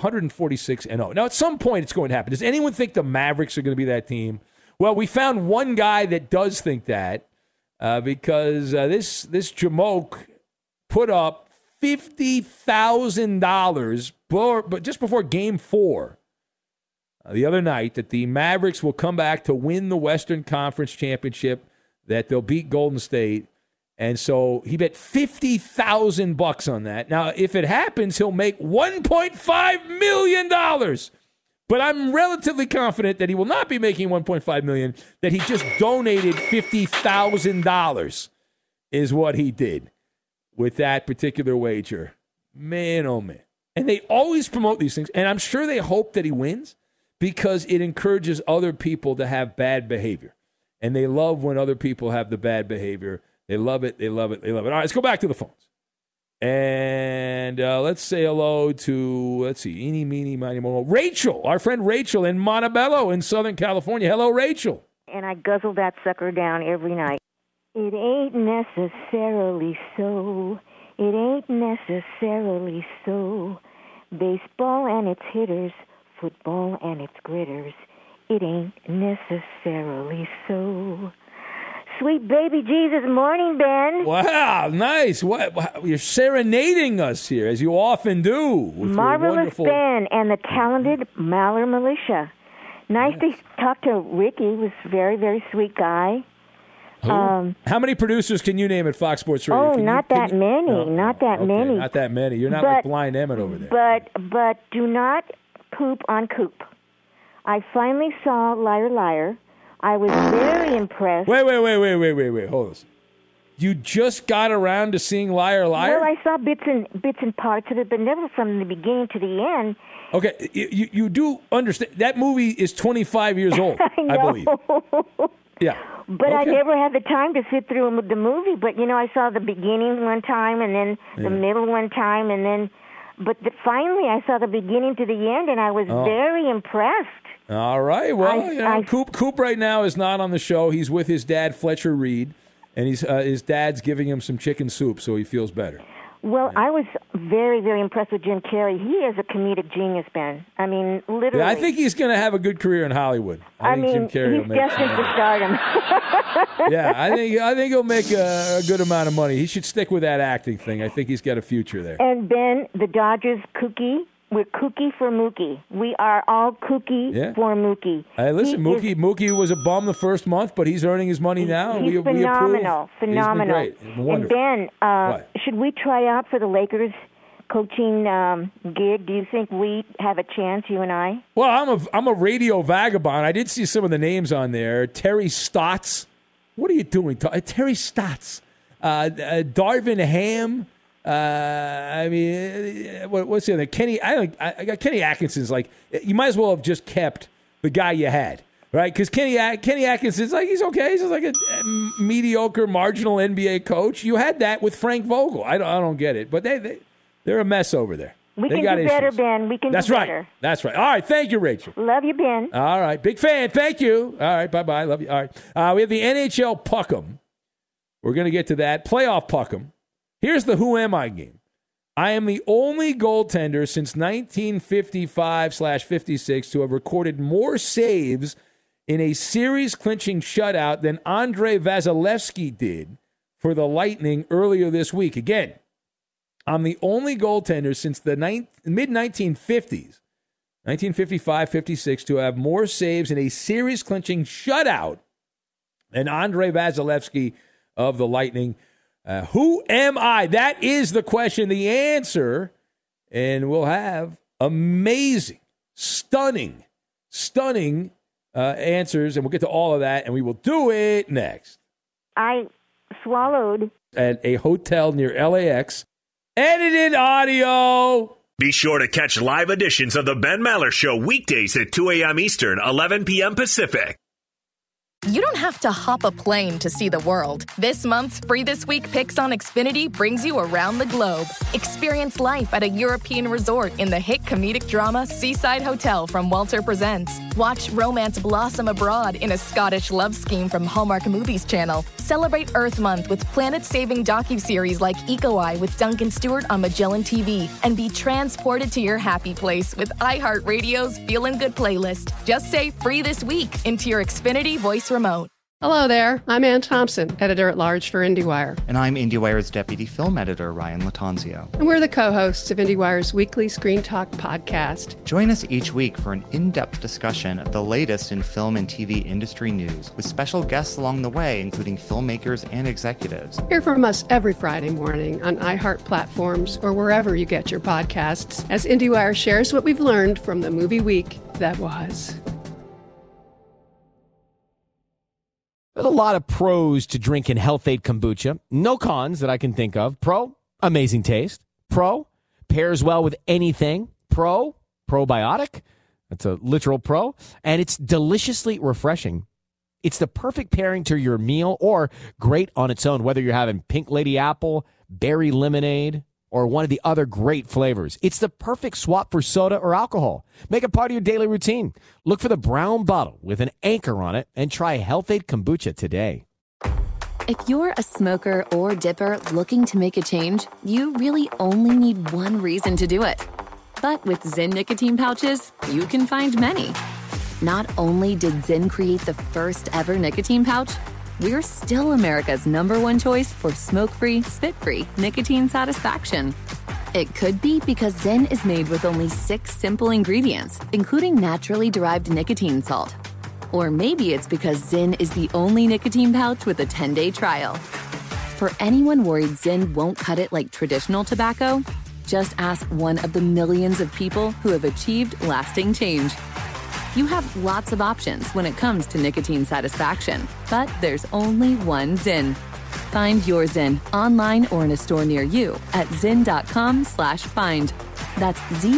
Speaker 9: 146-0. Now, at some point, it's going to happen. Does anyone think the Mavericks are going to be that team? Well, we found one guy that does think that because this Jamoke put up $50,000 just before Game 4 the other night that the Mavericks will come back to win the Western Conference Championship, that they'll beat Golden State. And so he bet $50,000 on that. Now, if it happens, he'll make $1.5 million. But I'm relatively confident that he will not be making $1.5 million, that he just donated $50,000 is what he did with that particular wager. Man, oh, man. And they always promote these things, and I'm sure they hope that he wins because it encourages other people to have bad behavior. And they love when other people have the bad behavior. They love it, they love it, they love it. All right, let's go back to the phones. And let's say hello to, eeny, meeny, miny, moe, Rachel, our friend Rachel in Montebello in Southern California. Hello, Rachel.
Speaker 20: And I guzzle that sucker down every night. It ain't necessarily so. It ain't necessarily so. Baseball and its hitters, football and its gritters. It ain't necessarily so. Sweet baby Jesus morning, Ben.
Speaker 9: Wow, nice. What you're serenading us here, as you often do. With
Speaker 20: Marvelous
Speaker 9: wonderful...
Speaker 20: Ben and the talented Maller Militia. Nice to talk to Ricky. He was a very, very sweet guy.
Speaker 9: How many producers can you name at Fox Sports Radio?
Speaker 20: Oh, not that many. Not that many.
Speaker 9: Not that many. You're not like Blind Emmett over there.
Speaker 20: But do not poop on Coop. I finally saw Liar Liar. I was very impressed.
Speaker 9: Wait. Hold on. You just got around to seeing Liar Liar?
Speaker 20: Well, I saw bits and parts of it, but never from the beginning to the end.
Speaker 9: Okay, you do understand that movie is 25 years old, I believe. Yeah.
Speaker 20: But I never had the time to sit through the movie. But, I saw the beginning one time and then the middle one time. And then, finally I saw the beginning to the end, and I was very impressed.
Speaker 9: All right. Well, Coop right now is not on the show. He's with his dad, Fletcher Reed, and his dad's giving him some chicken soup, so he feels better.
Speaker 20: Well, I was very, very impressed with Jim Carrey. He is a comedic genius, Ben. I mean, literally.
Speaker 9: Yeah, I think he's going to have a good career in Hollywood. I think Jim Carrey will make
Speaker 20: destined for stardom.
Speaker 9: Yeah, I think he'll make a good amount of money. He should stick with that acting thing. I think he's got a future there.
Speaker 20: And Ben, the Dodgers kooky. We're kooky for Mookie. We are all kooky for Mookie.
Speaker 9: Hey, listen, Mookie was a bum the first month, but he's earning his money now.
Speaker 20: He's phenomenal. Phenomenal.
Speaker 9: He's been great. Wonderful.
Speaker 20: And Ben, should we try out for the Lakers coaching gig? Do you think we have a chance, you and I?
Speaker 9: Well, I'm a radio vagabond. I did see some of the names on there. Terry Stotts. What are you doing? Terry Stotts. Darvin Ham. What's the other? Kenny. I got Kenny Atkinson's. Like, you might as well have just kept the guy you had, right? Because Kenny Atkinson's like, he's okay. He's just like a mediocre, marginal NBA coach. You had that with Frank Vogel. I don't get it, but they're a mess over there.
Speaker 20: We can do better, Ben. We can do better.
Speaker 9: That's right. All right. Thank you, Rachel.
Speaker 20: Love you, Ben.
Speaker 9: All right. Big fan. Thank you. All right. Bye-bye. Love you. All right. We have the NHL Puck'em. We're going to get to that. Playoff Puck'em. Here's the Who Am I game. I am the only goaltender since 1955/56 to have recorded more saves in a series-clinching shutout than Andrei Vasilevsky did for the Lightning earlier this week. Again, I'm the only goaltender since the mid-1950s, 1955-56, to have more saves in a series-clinching shutout than Andrei Vasilevsky of the Lightning. Who am I? That is the question, the answer. And we'll have amazing, stunning answers. And we'll get to all of that. And we will do it next.
Speaker 20: I swallowed.
Speaker 9: At a hotel near LAX. Edited audio.
Speaker 10: Be sure to catch live editions of the Ben Maller Show weekdays at 2 a.m. Eastern, 11 p.m. Pacific.
Speaker 8: You don't have to hop a plane to see the world. This month's Free This Week Picks on Xfinity brings you around the globe. Experience life at a European resort in the hit comedic drama Seaside Hotel from Walter Presents. Watch romance blossom abroad in a Scottish love scheme from Hallmark Movies Channel. Celebrate Earth Month with planet-saving docuseries like Eco Eye with Duncan Stewart on Magellan TV. And be transported to your happy place with iHeartRadio's Feelin' Good playlist. Just say Free This Week into your Xfinity voice remote.
Speaker 12: Hello there. I'm Ann Thompson, editor-at-large for IndieWire.
Speaker 13: And I'm IndieWire's deputy film editor, Ryan Latanzio.
Speaker 12: And we're the co-hosts of IndieWire's weekly Screen Talk podcast.
Speaker 13: Join us each week for an in-depth discussion of the latest in film and TV industry news, with special guests along the way, including filmmakers and executives.
Speaker 12: Hear from us every Friday morning on iHeart platforms or wherever you get your podcasts, as IndieWire shares what we've learned from the movie week that was.
Speaker 14: There's a lot of pros to drinking Health-Ade kombucha. No cons that I can think of. Pro, amazing taste. Pro, pairs well with anything. Pro, probiotic. That's a literal pro. And it's deliciously refreshing. It's the perfect pairing to your meal or great on its own, whether you're having pink lady apple, berry lemonade, or one of the other great flavors. It's the perfect swap for soda or alcohol. Make it part of your daily routine. Look for the brown bottle with an anchor on it and try Health-Ade kombucha today.
Speaker 21: If you're a smoker or dipper looking to make a change, you really only need one reason to do it. But with Zyn nicotine pouches, you can find many. Not only did Zyn create the first ever nicotine pouch, we're still America's #1 choice for smoke-free, spit-free nicotine satisfaction. It could be because Zyn is made with only 6 simple ingredients, including naturally derived nicotine salt. Or maybe it's because Zyn is the only nicotine pouch with a 10-day trial. For anyone worried Zyn won't cut it like traditional tobacco, just ask one of the millions of people who have achieved lasting change. You have lots of options when it comes to nicotine satisfaction, but there's only one Zyn. Find your Zyn online or in a store near you at zyn.com/find. That's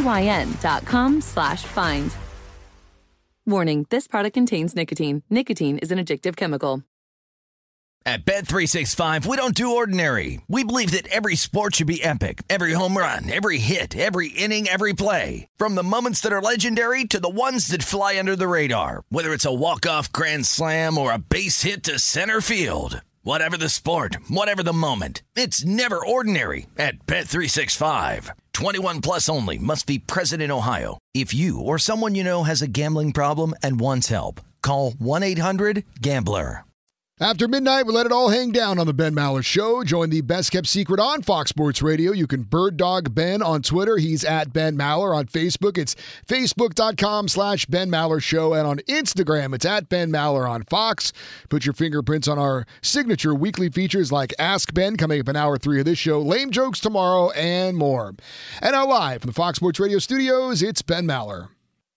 Speaker 21: ZYN.com/find. Warning, this product contains nicotine. Nicotine is an addictive chemical.
Speaker 22: At Bet365, we don't do ordinary. We believe that every sport should be epic. Every home run, every hit, every inning, every play. From the moments that are legendary to the ones that fly under the radar. Whether it's a walk-off grand slam or a base hit to center field. Whatever the sport, whatever the moment. It's never ordinary at Bet365. 21 plus only. Must be present in Ohio. If you or someone you know has a gambling problem and wants help, call 1-800-GAMBLER.
Speaker 15: After midnight, we let it all hang down on the Ben Maller Show. Join the best kept secret on Fox Sports Radio. You can bird dog Ben on Twitter. He's at Ben Maller. On Facebook, it's facebook.com/Ben Maller Show. And on Instagram, it's at Ben Maller on Fox. Put your fingerprints on our signature weekly features like Ask Ben, coming up in hour 3 of this show, Lame Jokes tomorrow, and more. And now live from the Fox Sports Radio studios, it's Ben Maller.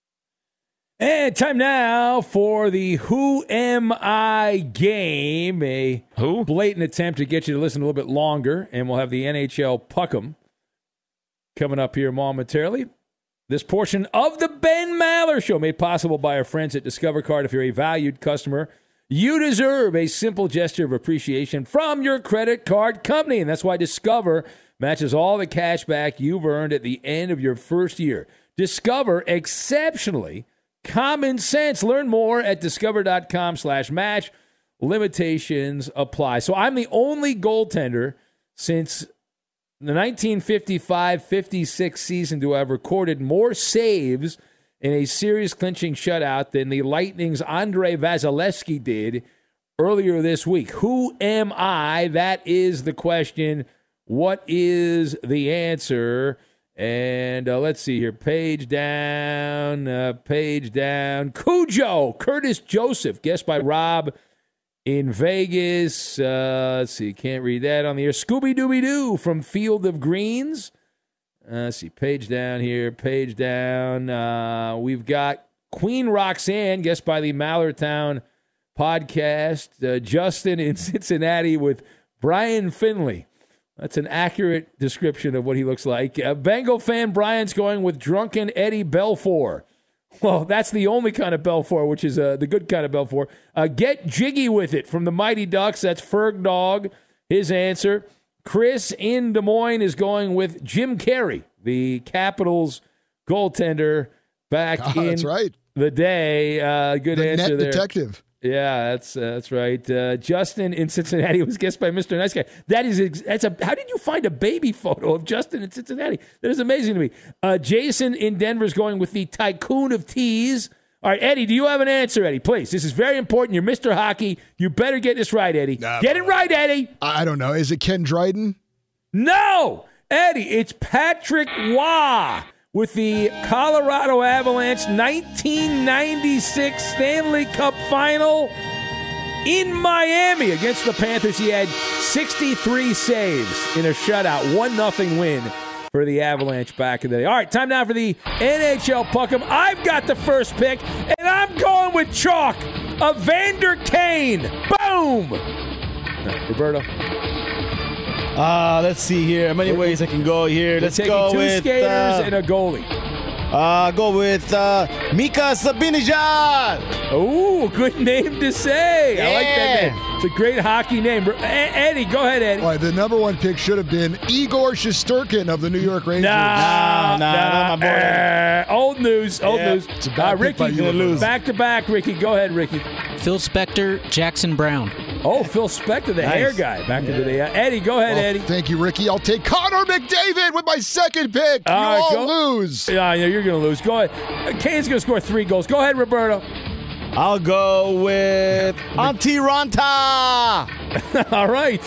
Speaker 9: And time now for the Who Am I game, a blatant attempt to get you to listen a little bit longer, and we'll have the NHL Puck'em coming up here momentarily. This portion of the Ben Maller Show made possible by our friends at Discover Card. If you're a valued customer, you deserve a simple gesture of appreciation from your credit card company, and that's why Discover matches all the cash back you've earned at the end of your first year. Discover exceptionally common sense. Learn more at discover.com/match. Limitations apply. So I'm the only goaltender since the 1955-56 season to have recorded more saves in a series-clinching shutout than the Lightning's Andrei Vasilevsky did earlier this week. Who am I? That is the question. What is the answer? And let's see here. Page down. Cujo, Curtis Joseph, guessed by Rob in Vegas. Let's see. Can't read that on the air. Scooby-Dooby-Doo from Field of Greens. Let's see. Page down here. Page down. We've got Queen Roxanne, guessed by the Mallertown podcast. Justin in Cincinnati with Brian Finley. That's an accurate description of what he looks like. Bengal fan Brian's going with Drunken Eddie Belfour. Well, that's the only kind of Belfour, which is the good kind of Belfour. Get jiggy with it from the Mighty Ducks. That's Ferg Dog, his answer. Chris in Des Moines is going with Jim Carrey, the Capitals goaltender back in
Speaker 15: that's right.
Speaker 9: the day. Good
Speaker 15: the
Speaker 9: answer
Speaker 15: net
Speaker 9: there.
Speaker 15: Detective.
Speaker 9: Yeah, that's right. Justin in Cincinnati was guessed by Mr. Nice Guy. How did you find a baby photo of Justin in Cincinnati? That is amazing to me. Jason in Denver is going with the Tycoon of Teas. All right, Eddie, do you have an answer, Eddie? Please. This is very important. You're Mr. Hockey. You better get this right, Eddie. Get it right, Eddie.
Speaker 15: I don't know. Is it Ken Dryden?
Speaker 9: No, Eddie, it's Patrick Waugh with the Colorado Avalanche 1996 Stanley Cup Final in Miami against the Panthers. He had 63 saves in a shutout, 1-0 win for the Avalanche back in the day. All right, time now for the NHL Puck'em. I've got the first pick, and I'm going with chalk. Evander Kane. Boom! Roberto.
Speaker 17: Let's see here. Many ways I can go here. Let's go
Speaker 9: two
Speaker 17: with
Speaker 9: skaters and a goalie.
Speaker 17: Go with Mika Zibanejad.
Speaker 9: Oh, good name to say. Yeah. I like that name. It's a great hockey name. Eddie, go ahead, Eddie.
Speaker 15: All right, the number one pick should have been Igor Shesterkin of the New York Rangers.
Speaker 9: Nah,
Speaker 17: not my boy.
Speaker 9: Old news.
Speaker 15: It's a bad pick
Speaker 9: Ricky,
Speaker 15: by you, lose.
Speaker 9: Back to back, Ricky. Go ahead, Ricky.
Speaker 18: Phil Spector, Jackson Brown.
Speaker 9: Oh, Phil Spector, the hair guy. Back into the Eddie, go ahead, Eddie.
Speaker 15: Thank you, Ricky. I'll take Connor McDavid with my second pick. You all lose.
Speaker 9: Yeah, you're going to lose. Go ahead. Kane's going to score 3 goals. Go ahead, Roberto.
Speaker 17: I'll go with Antti Ranta.
Speaker 9: All right.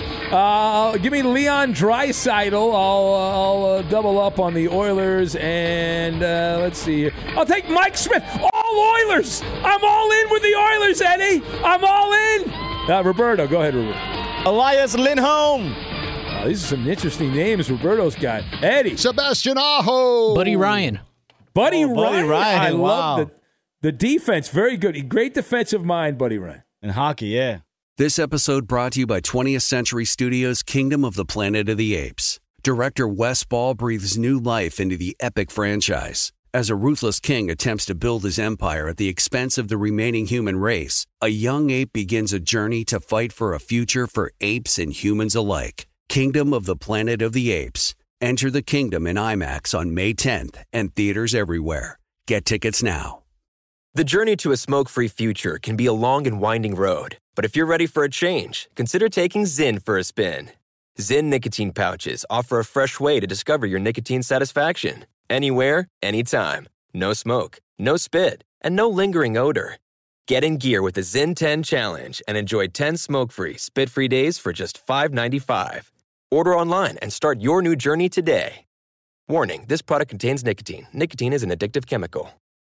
Speaker 9: Give me Leon Draisaitl. I'll double up on the Oilers. And let's see here. I'll take Mike Smith. All Oilers. I'm all in with the Oilers, Eddie. I'm all in. Roberto, go ahead, Roberto.
Speaker 17: Elias Lindholm.
Speaker 9: These are some interesting names Roberto's got. Eddie.
Speaker 15: Sebastian Aho.
Speaker 18: Buddy Ryan.
Speaker 9: Buddy Ryan. I love
Speaker 17: wow.
Speaker 9: the defense. Very good. Great defensive mind, Buddy Ryan.
Speaker 17: In hockey, yeah.
Speaker 3: This episode brought to you by 20th Century Studios' Kingdom of the Planet of the Apes. Director Wes Ball breathes new life into the epic franchise. As a ruthless king attempts to build his empire at the expense of the remaining human race, a young ape begins a journey to fight for a future for apes and humans alike. Kingdom of the Planet of the Apes. Enter the kingdom in IMAX on May 10th and theaters everywhere. Get tickets now.
Speaker 1: The journey to a smoke-free future can be a long and winding road, but if you're ready for a change, consider taking Zyn for a spin. Zyn nicotine pouches offer a fresh way to discover your nicotine satisfaction. Anywhere, anytime. No smoke, no spit, and no lingering odor. Get in gear with the Zyn 10 Challenge and enjoy 10 smoke-free, spit-free days for just $5.95. Order online and start your new journey today. Warning, this product contains nicotine. Nicotine is an addictive chemical.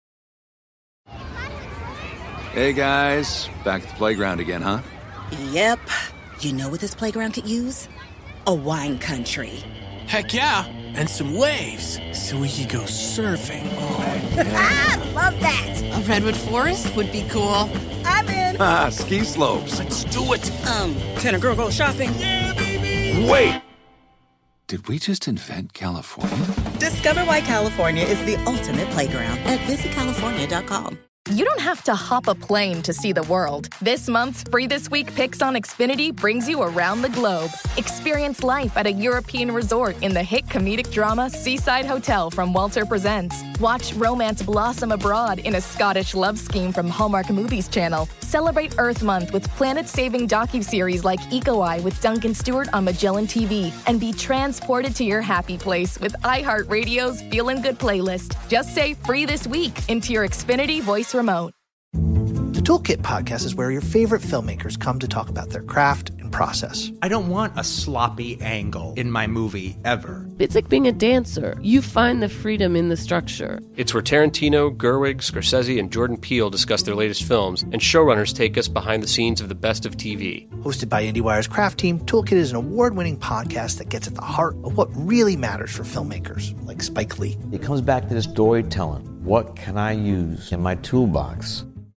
Speaker 4: Hey, guys. Back at the playground again, huh?
Speaker 5: Yep. You know what this playground could use? A wine country.
Speaker 6: Heck yeah, and some waves so we could go surfing. Oh,
Speaker 5: yeah. Love that.
Speaker 7: A redwood forest would be cool.
Speaker 5: I'm in.
Speaker 4: Ski slopes.
Speaker 6: Let's do it.
Speaker 5: Can a girl go shopping?
Speaker 6: Yeah, baby.
Speaker 4: Wait. Did we just invent California?
Speaker 5: Discover why California is the ultimate playground at visitcalifornia.com.
Speaker 8: You don't have to hop a plane to see the world. This month's Free This Week Picks on Xfinity brings you around the globe. Experience life at a European resort in the hit comedic drama Seaside Hotel from Walter Presents. Watch romance blossom abroad in a Scottish love scheme from Hallmark Movies Channel. Celebrate Earth Month with planet-saving docuseries like Eco Eye with Duncan Stewart on Magellan TV. And be transported to your happy place with iHeartRadio's Feelin' Good playlist. Just say Free This Week into your Xfinity voice remote.
Speaker 23: The Toolkit podcast is where your favorite filmmakers come to talk about their craft and process.
Speaker 24: I don't want a sloppy angle in my movie ever.
Speaker 25: It's like being a dancer. You find the freedom in the structure.
Speaker 26: It's where Tarantino, Gerwig, Scorsese, and Jordan Peele discuss their latest films, and showrunners take us behind the scenes of the best of TV.
Speaker 23: Hosted by IndieWire's craft team, Toolkit is an award-winning podcast that gets at the heart of what really matters for filmmakers, like Spike Lee.
Speaker 27: It comes back to the storytelling. What can I use in my toolbox